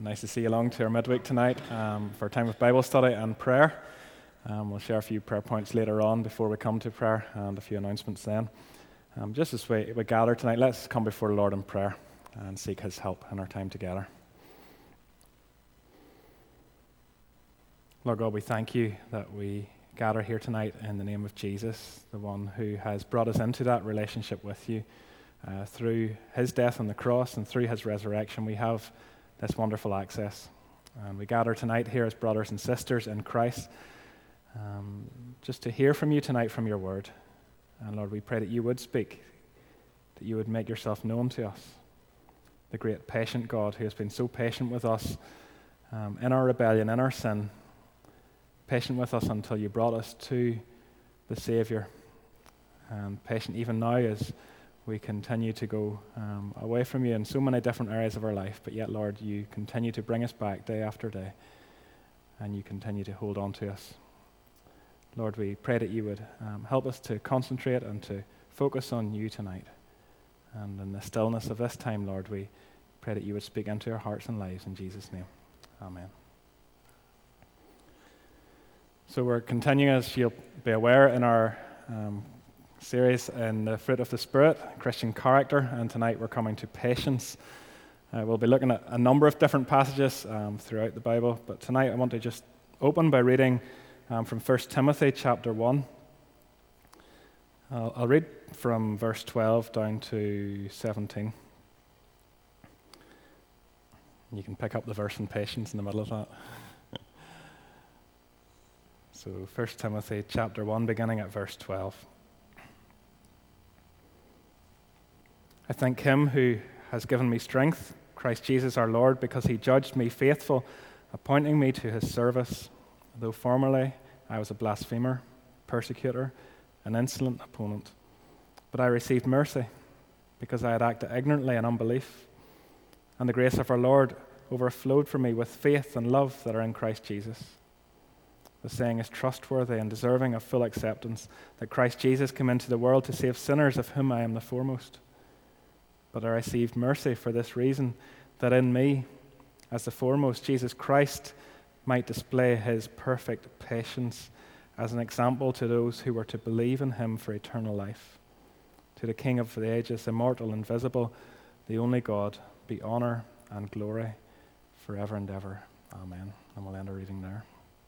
Nice to see you along to our midweek tonight for a time of Bible study and prayer. We'll share a few prayer points later on before we come to prayer and a few announcements then. Just as we gather tonight, let's come before the Lord in prayer and seek His help in our time together. Lord God, we thank you that we gather here tonight in the name of Jesus, the one who has brought us into that relationship with you. Through His death on the cross and through His resurrection, we have this wonderful access. And we gather tonight here as brothers and sisters in Christ, just to hear from you tonight from your word. And Lord, we pray that you would speak, that you would make yourself known to us, the great patient God who has been so patient with us in our rebellion, in our sin, patient with us until you brought us to the Savior, and patient even now as we continue to go away from you in so many different areas of our life, but yet, Lord, you continue to bring us back day after day, and you continue to hold on to us. Lord, we pray that you would help us to concentrate and to focus on you tonight. And in the stillness of this time, Lord, we pray that you would speak into our hearts and lives in Jesus' name. Amen. So we're continuing, as you'll be aware, in our series in the fruit of the Spirit, Christian character, and tonight we're coming to patience. We'll be looking at a number of different passages throughout the Bible, but tonight I want to just open by reading from 1 Timothy chapter 1. I'll read from verse 12 down to 17. You can pick up the verse on patience in the middle of that. So 1 Timothy chapter 1, beginning at verse 12. I thank Him who has given me strength, Christ Jesus our Lord, because He judged me faithful, appointing me to His service, though formerly I was a blasphemer, persecutor, an insolent opponent. But I received mercy, because I had acted ignorantly in unbelief, and the grace of our Lord overflowed for me with faith and love that are in Christ Jesus. The saying is trustworthy and deserving of full acceptance, that Christ Jesus came into the world to save sinners, of whom I am the foremost. But I received mercy for this reason, that in me, as the foremost, Jesus Christ might display His perfect patience as an example to those who were to believe in Him for eternal life. To the King of the ages, immortal, invisible, the only God, be honor and glory forever and ever. Amen. And we'll end our reading there.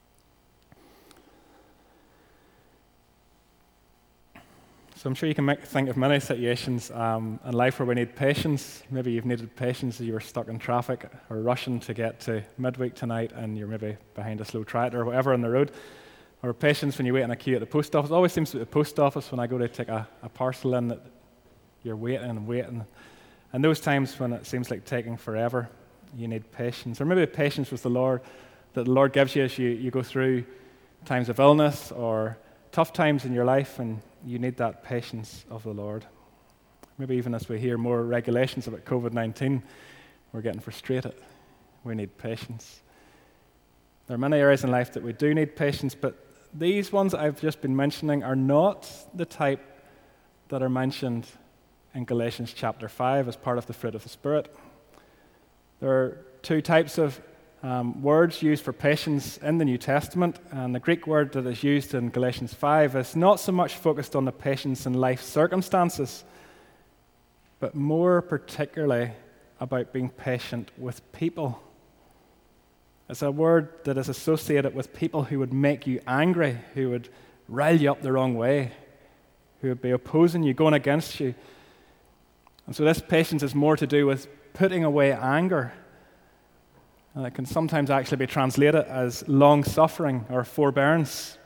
So I'm sure you can think of many situations in life where we need patience. Maybe you've needed patience as you were stuck in traffic or rushing to get to midweek tonight and you're maybe behind a slow tractor or whatever on the road. Or patience when you wait in a queue at the post office. It always seems to be the post office when I go to take a parcel in that you're waiting and waiting. And those times when it seems like taking forever, you need patience. Or maybe patience with the Lord, that the Lord gives you as you go through times of illness or tough times in your life, and you need that patience of the Lord. Maybe even as we hear more regulations about COVID-19, we're getting frustrated. We need patience. There are many areas in life that we do need patience, but these ones I've just been mentioning are not the type that are mentioned in Galatians chapter 5 as part of the fruit of the Spirit. There are two types of words used for patience in the New Testament, and the Greek word that is used in Galatians 5 is not so much focused on the patience in life circumstances, but more particularly about being patient with people. It's a word that is associated with people who would make you angry, who would rile you up the wrong way, who would be opposing you, going against you. And so this patience is more to do with putting away anger. And it can sometimes actually be translated as long-suffering or forbearance.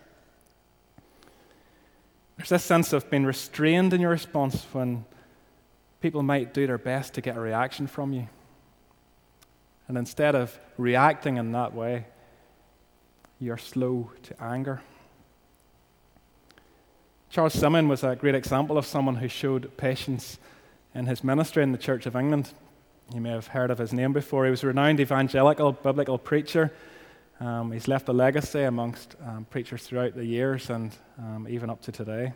There's this sense of being restrained in your response when people might do their best to get a reaction from you. And instead of reacting in that way, you're slow to anger. Charles Simeon was a great example of someone who showed patience in his ministry in the Church of England. You may have heard of his name before. He was a renowned evangelical, biblical preacher. He's left a legacy amongst preachers throughout the years and even up to today.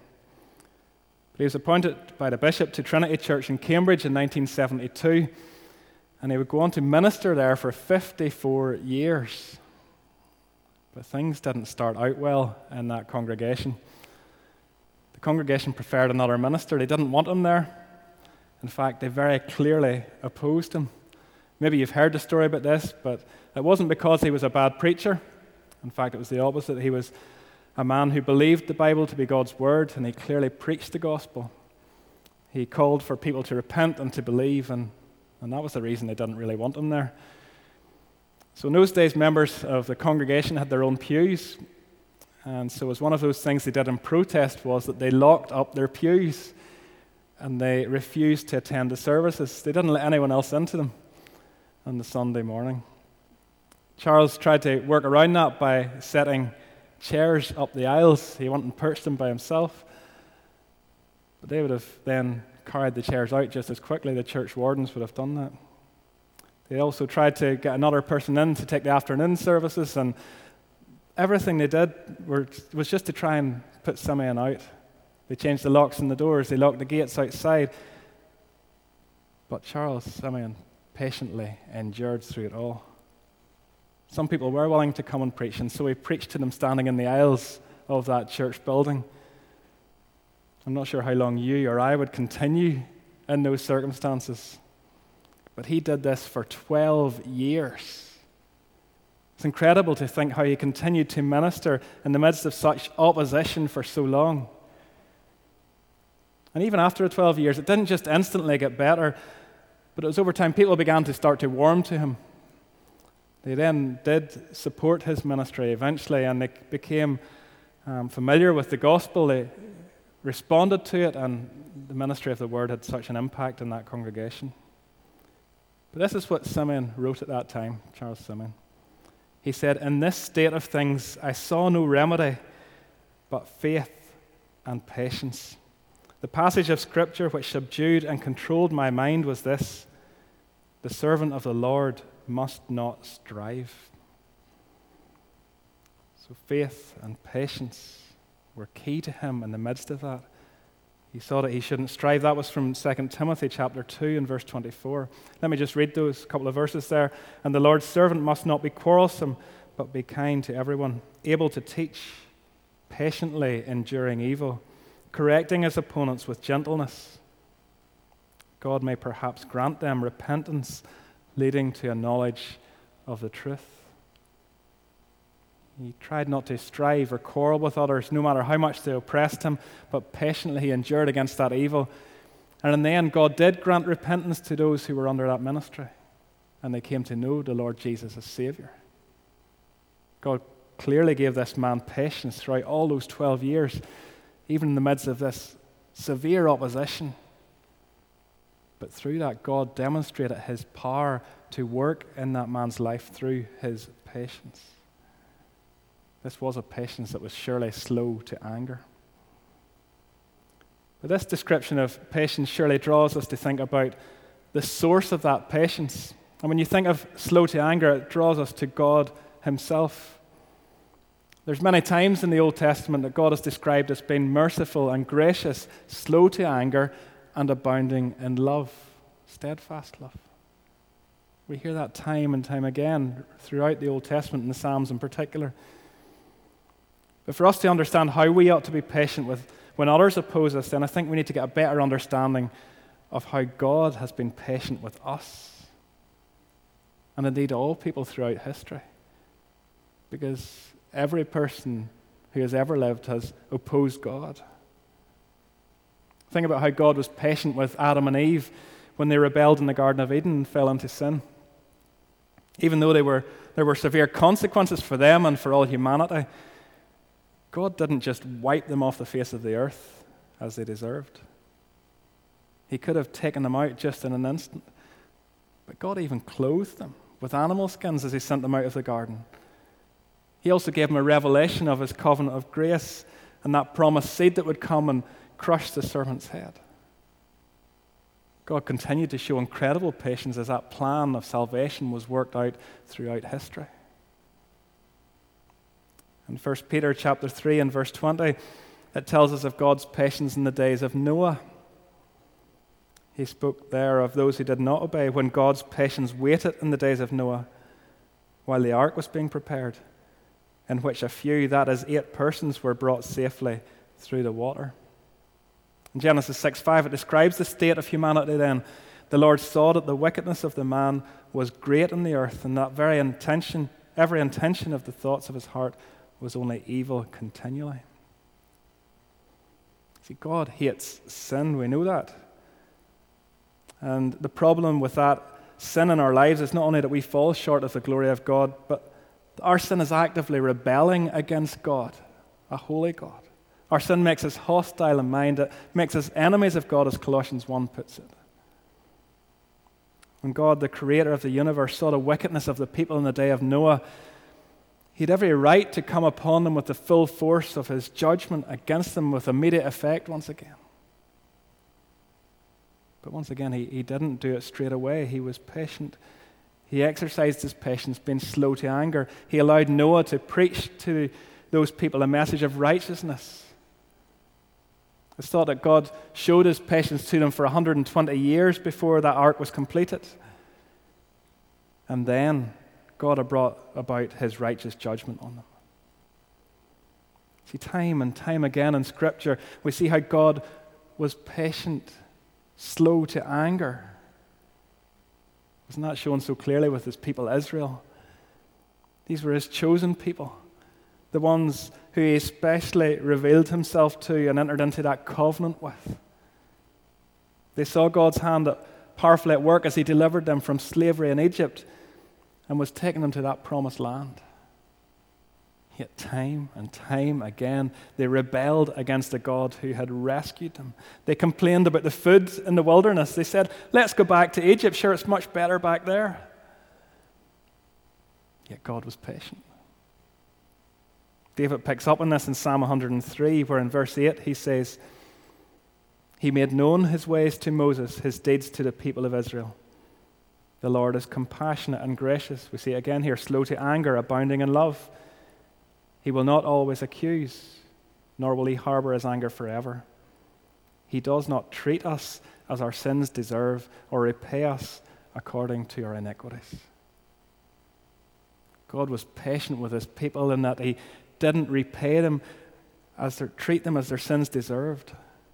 But he was appointed by the bishop to Trinity Church in Cambridge in 1972. And he would go on to minister there for 54 years. But things didn't start out well in that congregation. The congregation preferred another minister. They didn't want him there. In fact, they very clearly opposed him. Maybe you've heard the story about this, but it wasn't because he was a bad preacher. In fact, it was the opposite. He was a man who believed the Bible to be God's word, and he clearly preached the gospel. He called for people to repent and to believe, and that was the reason they didn't really want him there. So in those days, members of the congregation had their own pews, and so as one of those things they did in protest was that they locked up their pews, and they refused to attend the services. They didn't let anyone else into them on the Sunday morning. Charles tried to work around that by setting chairs up the aisles. He went and perched them by himself. But they would have then carried the chairs out just as quickly. The church wardens would have done that. They also tried to get another person in to take the afternoon services, and everything they did was just to try and put Simeon out. They changed the locks on the doors. They locked the gates outside. But Charles Simeon patiently endured through it all. Some people were willing to come and preach, and so he preached to them standing in the aisles of that church building. I'm not sure how long you or I would continue in those circumstances, but he did this for 12 years. It's incredible to think how he continued to minister in the midst of such opposition for so long. And even after 12 years, it didn't just instantly get better, but it was over time people began to start to warm to him. They then did support his ministry eventually, and they became familiar with the gospel. They responded to it, and the ministry of the word had such an impact in that congregation. But this is what Simeon wrote at that time, Charles Simeon. He said, "In this state of things, I saw no remedy but faith and patience. The passage of Scripture which subdued and controlled my mind was this: the servant of the Lord must not strive." So faith and patience were key to him in the midst of that. He saw that he shouldn't strive. That was from 2 Timothy chapter 2 and verse 24. Let me just read those couple of verses there. "And the Lord's servant must not be quarrelsome, but be kind to everyone, able to teach, patiently enduring evil, correcting his opponents with gentleness. God may perhaps grant them repentance, leading to a knowledge of the truth." He tried not to strive or quarrel with others, no matter how much they oppressed him, but patiently he endured against that evil. And in the end, God did grant repentance to those who were under that ministry, and they came to know the Lord Jesus as Savior. God clearly gave this man patience throughout all those 12 years, even in the midst of this severe opposition. But through that, God demonstrated his power to work in that man's life through his patience. This was a patience that was surely slow to anger. But this description of patience surely draws us to think about the source of that patience. And when you think of slow to anger, it draws us to God himself. There's many times in the Old Testament that God is described as being merciful and gracious, slow to anger, and abounding in love, steadfast love. We hear that time and time again throughout the Old Testament, and the Psalms in particular. But for us to understand how we ought to be patient with when others oppose us, then I think we need to get a better understanding of how God has been patient with us, and indeed all people throughout history. Because every person who has ever lived has opposed God. Think about how God was patient with Adam and Eve when they rebelled in the Garden of Eden and fell into sin. Even though there were severe consequences for them and for all humanity, God didn't just wipe them off the face of the earth as they deserved. He could have taken them out just in an instant. But God even clothed them with animal skins as he sent them out of the garden. He also gave them a revelation of his covenant of grace and that promised seed that would come and crush the serpent's head. God continued to show incredible patience as that plan of salvation was worked out throughout history. In 1 Peter chapter 3 and verse 20, it tells us of God's patience in the days of Noah. He spoke there of those who did not obey when God's patience waited in the days of Noah while the ark was being prepared, in which a few, that is 8 persons, were brought safely through the water. In Genesis 6:5, it describes the state of humanity then. The Lord saw that the wickedness of the man was great in the earth, and that every intention of the thoughts of his heart was only evil continually. See, God hates sin, we know that. And the problem with that sin in our lives is not only that we fall short of the glory of God, but our sin is actively rebelling against God, a holy God. Our sin makes us hostile in mind. It makes us enemies of God, as Colossians 1 puts it. When God, the creator of the universe, saw the wickedness of the people in the day of Noah, he had every right to come upon them with the full force of his judgment against them with immediate effect once again. But once again, he didn't do it straight away. He was patient. He exercised his patience, being slow to anger. He allowed Noah to preach to those people a message of righteousness. It's thought that God showed his patience to them for 120 years before that ark was completed. And then God had brought about his righteous judgment on them. See, time and time again in Scripture, we see how God was patient, slow to anger. Wasn't that shown so clearly with his people Israel? These were his chosen people, the ones who he especially revealed himself to and entered into that covenant with. They saw God's hand powerfully at work as he delivered them from slavery in Egypt and was taking them to that promised land. Yet time and time again, they rebelled against the God who had rescued them. They complained about the food in the wilderness. They said, let's go back to Egypt. Sure, it's much better back there. Yet God was patient. David picks up on this in Psalm 103, where in verse 8 he says, he made known his ways to Moses, his deeds to the people of Israel. The Lord is compassionate and gracious. We see it again here, slow to anger, abounding in love. He will not always accuse, nor will he harbor his anger forever. He does not treat us as our sins deserve or repay us according to our iniquities. God was patient with his people in that he didn't repay them treat them as their sins deserved.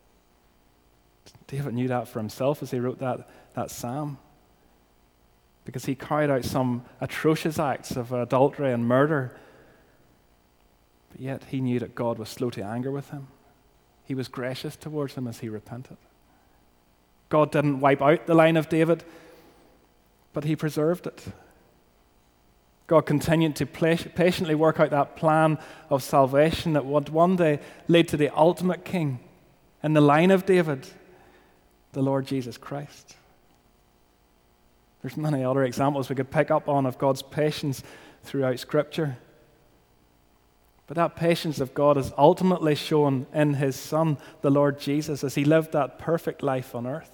David knew that for himself as he wrote that psalm, because he carried out some atrocious acts of adultery and murder. But yet he knew that God was slow to anger with him. He was gracious towards him as he repented. God didn't wipe out the line of David, but he preserved it. God continued to patiently work out that plan of salvation that would one day lead to the ultimate king in the line of David, the Lord Jesus Christ. There's many other examples we could pick up on of God's patience throughout Scripture. But that patience of God is ultimately shown in his Son, the Lord Jesus, as he lived that perfect life on earth.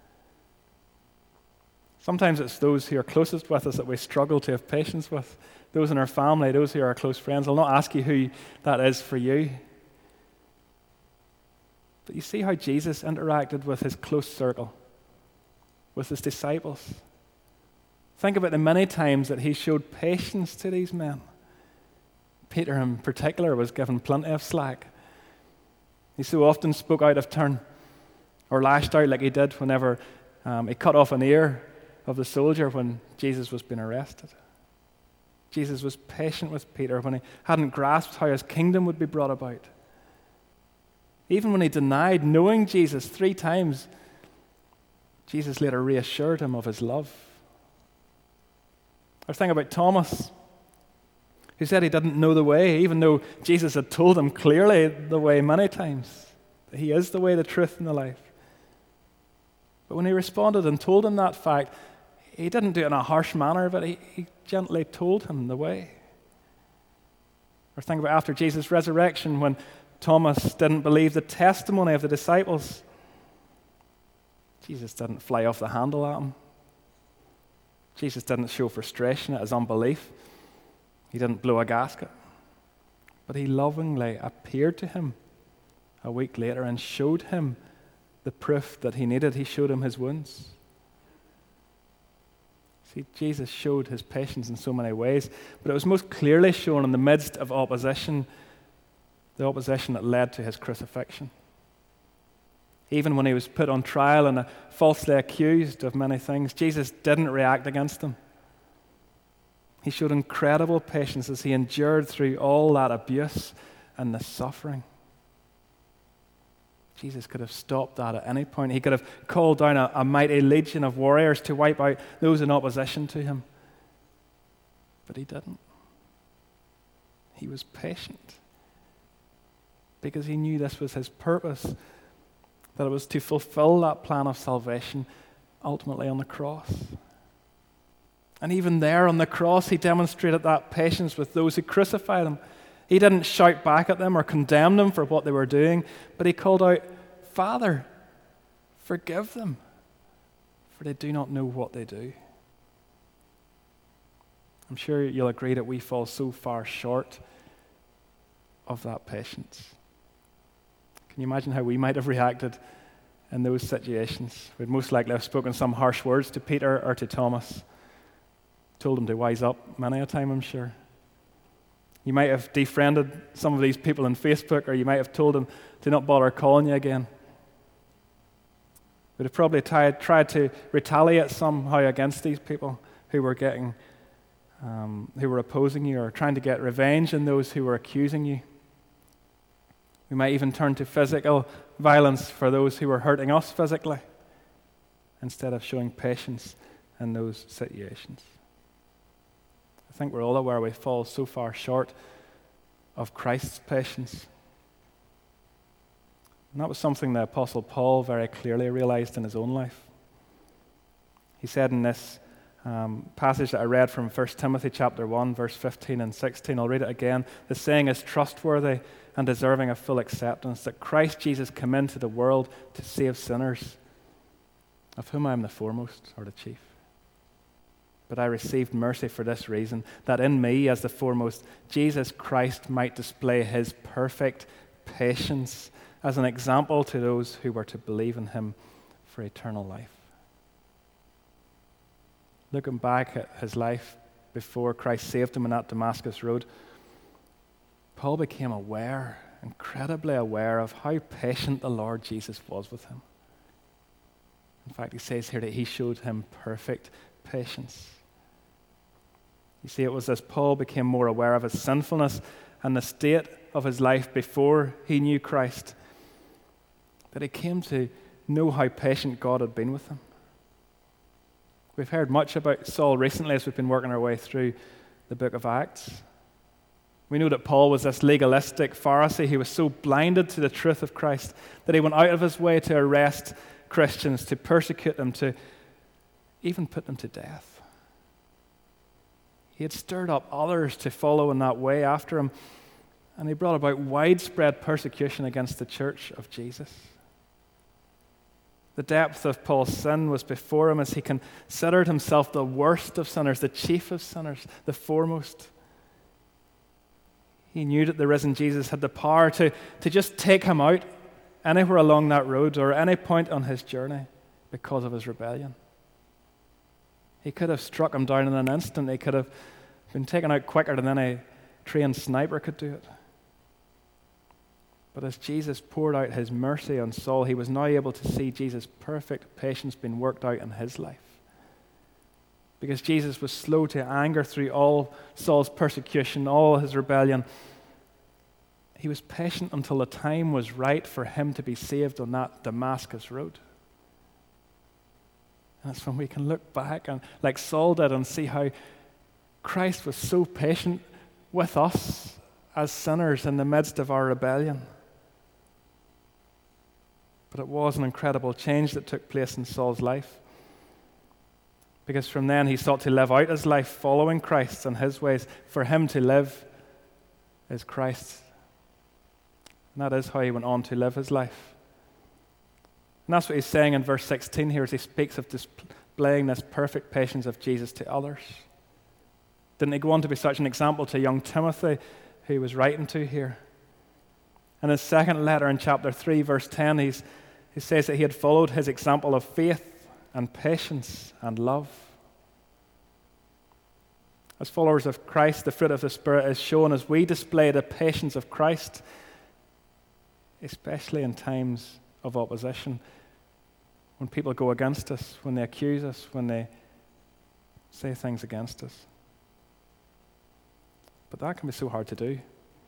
Sometimes it's those who are closest with us that we struggle to have patience with. Those in our family, those who are our close friends. I'll not ask you who that is for you. But you see how Jesus interacted with his close circle, with his disciples. Think about the many times that he showed patience to these men. Peter in particular was given plenty of slack. He so often spoke out of turn or lashed out like he did whenever he cut off an ear of the soldier when Jesus was being arrested. Jesus was patient with Peter when he hadn't grasped how his kingdom would be brought about. Even when he denied knowing Jesus 3 times, Jesus later reassured him of his love. I was thinking about Thomas, who said he didn't know the way, even though Jesus had told him clearly the way many times, that he is the way, the truth, and the life. But when he responded and told him that fact, he didn't do it in a harsh manner, but he gently told him the way. Or think about after Jesus' resurrection, when Thomas didn't believe the testimony of the disciples. Jesus didn't fly off the handle at him. Jesus didn't show frustration at his unbelief. He didn't blow a gasket. But he lovingly appeared to him a week later and showed him the the proof that he needed. He showed him his wounds. See, Jesus showed his patience in so many ways, but it was most clearly shown in the midst of opposition, the opposition that led to his crucifixion. Even when he was put on trial and falsely accused of many things, Jesus didn't react against them. He showed incredible patience as he endured through all that abuse and the suffering. Jesus could have stopped that at any point. He could have called down a mighty legion of warriors to wipe out those in opposition to him. But he didn't. He was patient because he knew this was his purpose, that it was to fulfill that plan of salvation ultimately on the cross. And even there on the cross, he demonstrated that patience with those who crucified him. He didn't shout back at them or condemn them for what they were doing, but he called out, "Father, forgive them, for they do not know what they do." I'm sure you'll agree that we fall so far short of that patience. Can you imagine how we might have reacted in those situations? We'd most likely have spoken some harsh words to Peter or to Thomas, told them to wise up many a time, I'm sure. You might have defriended some of these people on Facebook, or you might have told them to not bother calling you again. We'd have probably tried to retaliate somehow against these people who were who were opposing you, or trying to get revenge on those who were accusing you. We might even turn to physical violence for those who were hurting us physically, instead of showing patience in those situations. I think we're all aware we fall so far short of Christ's patience. And that was something the Apostle Paul very clearly realized in his own life. He said in this passage that I read from 1 Timothy chapter 1, verse 15 and 16, I'll read it again. The saying is trustworthy and deserving of full acceptance, that Christ Jesus came into the world to save sinners, of whom I am the foremost, or the chief. But I received mercy for this reason, that in me, as the foremost, Jesus Christ might display his perfect patience as an example to those who were to believe in him for eternal life. Looking back at his life before Christ saved him on that Damascus road, Paul became aware, incredibly aware, of how patient the Lord Jesus was with him. In fact, he says here that he showed him perfect patience. You see, it was as Paul became more aware of his sinfulness and the state of his life before he knew Christ that he came to know how patient God had been with him. We've heard much about Saul recently as we've been working our way through the book of Acts. We know that Paul was this legalistic Pharisee. He was so blinded to the truth of Christ that he went out of his way to arrest Christians, to persecute them, to even put them to death. He had stirred up others to follow in that way after him, and he brought about widespread persecution against the church of Jesus. The depth of Paul's sin was before him as he considered himself the worst of sinners, the chief of sinners, the foremost. He knew that the risen Jesus had the power to just take him out anywhere along that road or any point on his journey because of his rebellion. He could have struck him down in an instant. He could have been taken out quicker than any trained sniper could do it. But as Jesus poured out his mercy on Saul, he was now able to see Jesus' perfect patience being worked out in his life. Because Jesus was slow to anger through all Saul's persecution, all his rebellion. He was patient until the time was right for him to be saved on that Damascus road. And that's when we can look back and, like Saul did, and see how Christ was so patient with us as sinners in the midst of our rebellion. But it was an incredible change that took place in Saul's life. Because from then he sought to live out his life following Christ and his ways. For him to live is Christ. And that is how he went on to live his life. And that's what he's saying in verse 16 here as he speaks of displaying this perfect patience of Jesus to others. Didn't he go on to be such an example to young Timothy, who he was writing to here? In his second letter in chapter 3, verse 10, he's who says that he had followed his example of faith and patience and love. As followers of Christ, the fruit of the Spirit is shown as we display the patience of Christ, especially in times of opposition, when people go against us, when they accuse us, when they say things against us. But that can be so hard to do.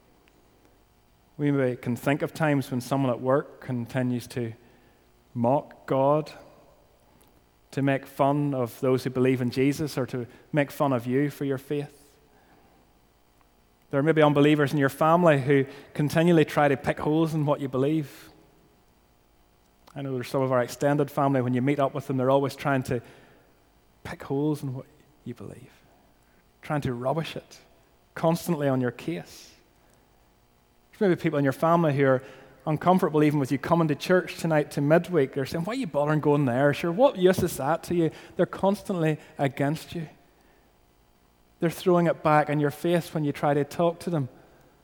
We maybe can think of times when someone at work continues to mock God, to make fun of those who believe in Jesus, or to make fun of you for your faith. There are maybe unbelievers in your family who continually try to pick holes in what you believe. I know there's some of our extended family, when you meet up with them, they're always trying to pick holes in what you believe, trying to rubbish it, constantly on your case. There's maybe people in your family who are uncomfortable even with you coming to church tonight to midweek. They're saying, why are you bothering going there? Sure, what use is that to you? They're constantly against you. They're throwing it back in your face when you try to talk to them.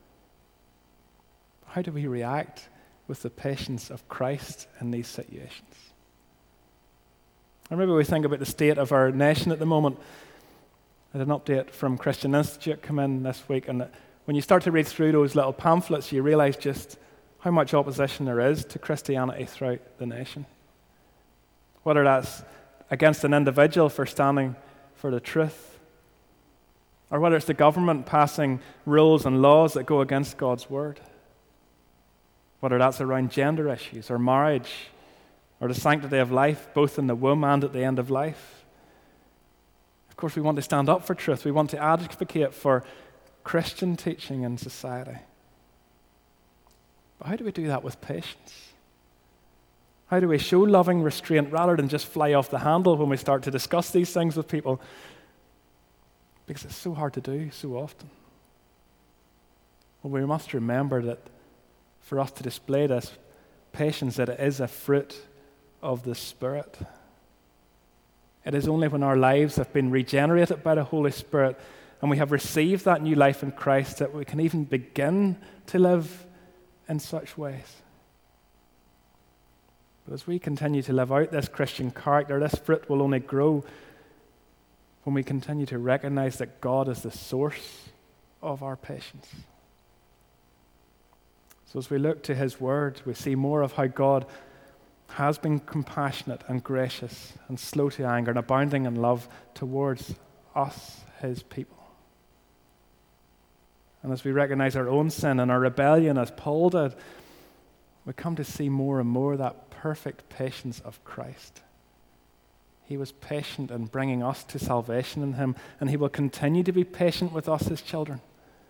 How do we react with the patience of Christ in these situations? Or maybe we think about the state of our nation at the moment. I had an update from Christian Institute come in this week, and when you start to read through those little pamphlets, you realize just how much opposition there is to Christianity throughout the nation. Whether that's against an individual for standing for the truth, or whether it's the government passing rules and laws that go against God's word. Whether that's around gender issues, or marriage, or the sanctity of life, both in the womb and at the end of life. Of course, we want to stand up for truth. We want to advocate for Christian teaching in society. But how do we do that with patience? How do we show loving restraint rather than just fly off the handle when we start to discuss these things with people? Because it's so hard to do so often. Well, we must remember that for us to display this patience, that it is a fruit of the Spirit. It is only when our lives have been regenerated by the Holy Spirit and we have received that new life in Christ that we can even begin to live in such ways. But as we continue to live out this Christian character, this fruit will only grow when we continue to recognize that God is the source of our patience. So as we look to His Word, we see more of how God has been compassionate and gracious and slow to anger and abounding in love towards us, His people. And as we recognize our own sin and our rebellion, as Paul did, we come to see more and more that perfect patience of Christ. He was patient in bringing us to salvation in Him, and He will continue to be patient with us, His children.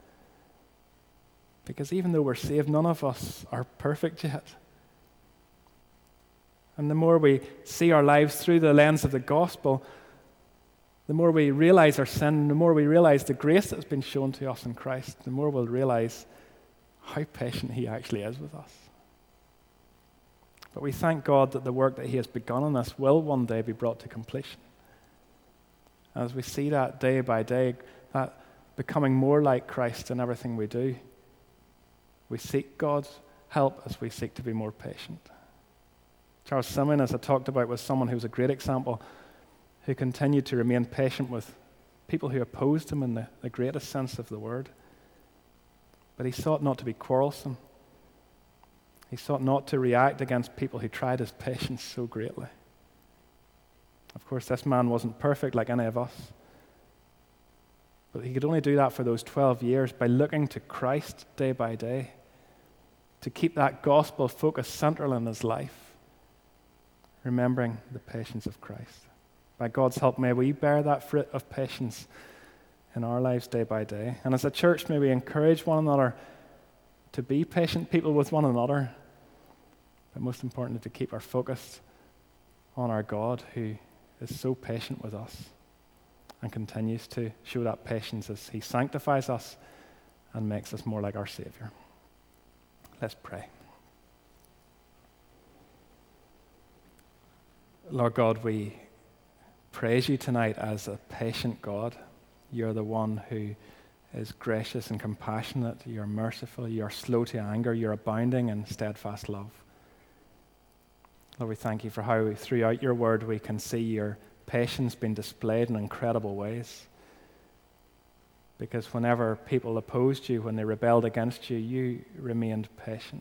Because even though we're saved, none of us are perfect yet. And the more we see our lives through the lens of the gospel, the more we realize our sin, the more we realize the grace that's been shown to us in Christ, the more we'll realize how patient He actually is with us. But we thank God that the work that He has begun in us will one day be brought to completion. And as we see that day by day, that becoming more like Christ in everything we do, we seek God's help as we seek to be more patient. Charles Simeon, as I talked about, was someone who was a great example, who continued to remain patient with people who opposed him in the greatest sense of the word. But he sought not to be quarrelsome. He sought not to react against people who tried his patience so greatly. Of course, this man wasn't perfect like any of us. But he could only do that for those 12 years by looking to Christ day by day, to keep that gospel focus central in his life, remembering the patience of Christ. By God's help, may we bear that fruit of patience in our lives day by day. And as a church, may we encourage one another to be patient people with one another, but most importantly, to keep our focus on our God, who is so patient with us and continues to show that patience as He sanctifies us and makes us more like our Savior. Let's pray. Lord God, we praise You tonight as a patient God. You're the one who is gracious and compassionate. You're merciful. You're slow to anger. You're abounding in steadfast love. Lord, we thank you for how throughout your word we can see your patience being displayed in incredible ways. Because whenever people opposed you, when they rebelled against you, you remained patient.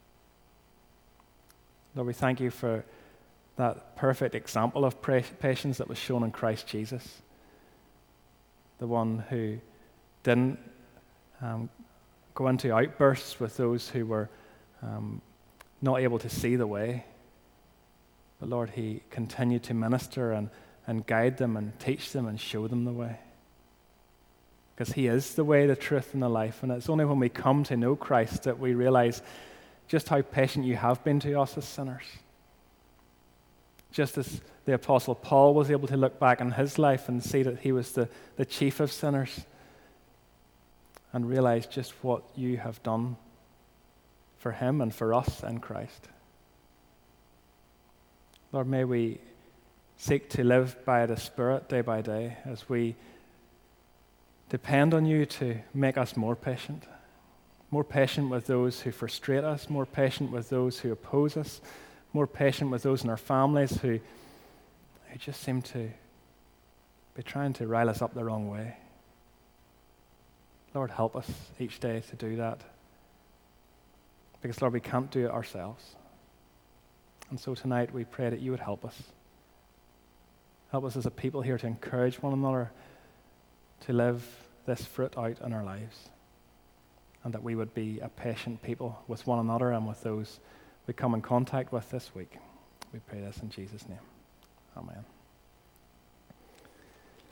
Lord, we thank you for that perfect example of patience that was shown in Christ Jesus, the one who didn't go into outbursts with those who were not able to see the way. But Lord, he continued to minister and guide them and teach them and show them the way. Because he is the way, the truth, and the life. And it's only when we come to know Christ that we realize just how patient you have been to us as sinners. Just as the Apostle Paul was able to look back on his life and see that he was the chief of sinners and realize just what you have done for him and for us in Christ. Lord, may we seek to live by the Spirit day by day as we depend on you to make us more patient with those who frustrate us, more patient with those who oppose us, more patient with those in our families who just seem to be trying to rile us up the wrong way. Lord, help us each day to do that. Because, Lord, we can't do it ourselves. And so tonight we pray that you would help us. Help us as a people here to encourage one another to live this fruit out in our lives. And that we would be a patient people with one another and with those we come in contact with this week. We pray this in Jesus' name. Amen.